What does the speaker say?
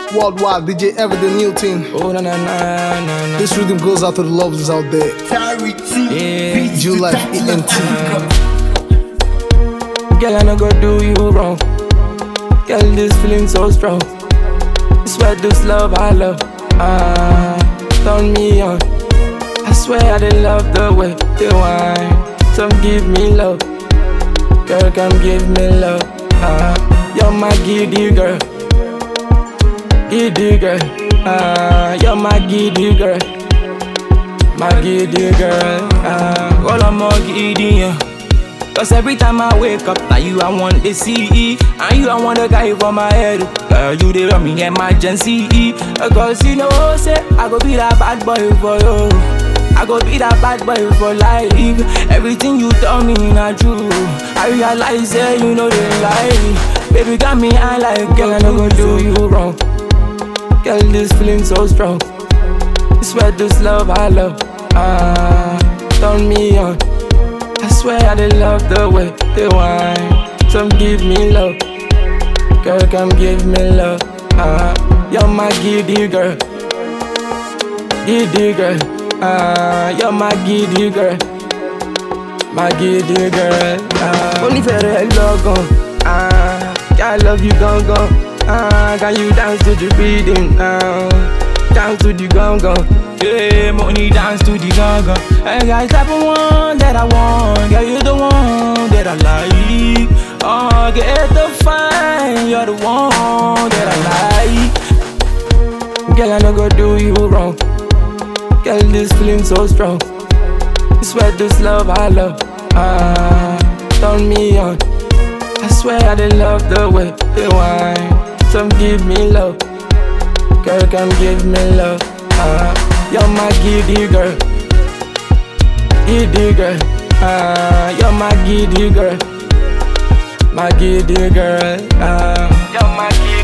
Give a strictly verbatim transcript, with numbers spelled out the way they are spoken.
Worldwide, D J Ever, the new team. Oh na na na na na. This rhythm goes out to the lovers out there. Yeah. July E N T. Girl, I no go do you wrong. Girl, this feeling so strong. It's where this love I love. Ah, turn me on. I swear I did love the way they whine. Some give me love. Girl, come give me love. Ah, you're my giddy girl. Giddy girl. Ah, you're my giddy girl. My giddy girl. Ah, all I'm more giddy, yeah. Cause every time I wake up, now you I want to see. And you I want a guy for my head. Girl, you they run me emergency. Cause you know, say, I go be that bad boy for you. I go be that bad boy for life. Everything you tell me not true. I realize that you know they lie. Baby got me I like, girl, I no go do you wrong. Girl, this feeling so strong. It's where this love I love. Ah, turn me on. I swear I did love the way they whine. Some give me love. Girl, come give me love. Ah, you're my giddy girl. Giddy girl. Ah, you're my giddy girl. My giddy girl. Ah, only for the logo. Ah, I love you, gone, gone. Ah, can you dance to the rhythm now? Dance to the gong gong. Yeah, money dance to the gong gong. Hey guys, type of one that I want. Girl, you're the one that I like. Oh, get the fine. You're the one that I like. Girl, I no go do you wrong. Girl, this feeling so strong. It's where this love I love. Ah, turn me on. I swear I did love the way they whine. Some give me love. Girl, come give me love. Ah, you're my giddy girl. Giddy girl. Ah, you're my giddy girl. My giddy girl. Ah, you're my giddy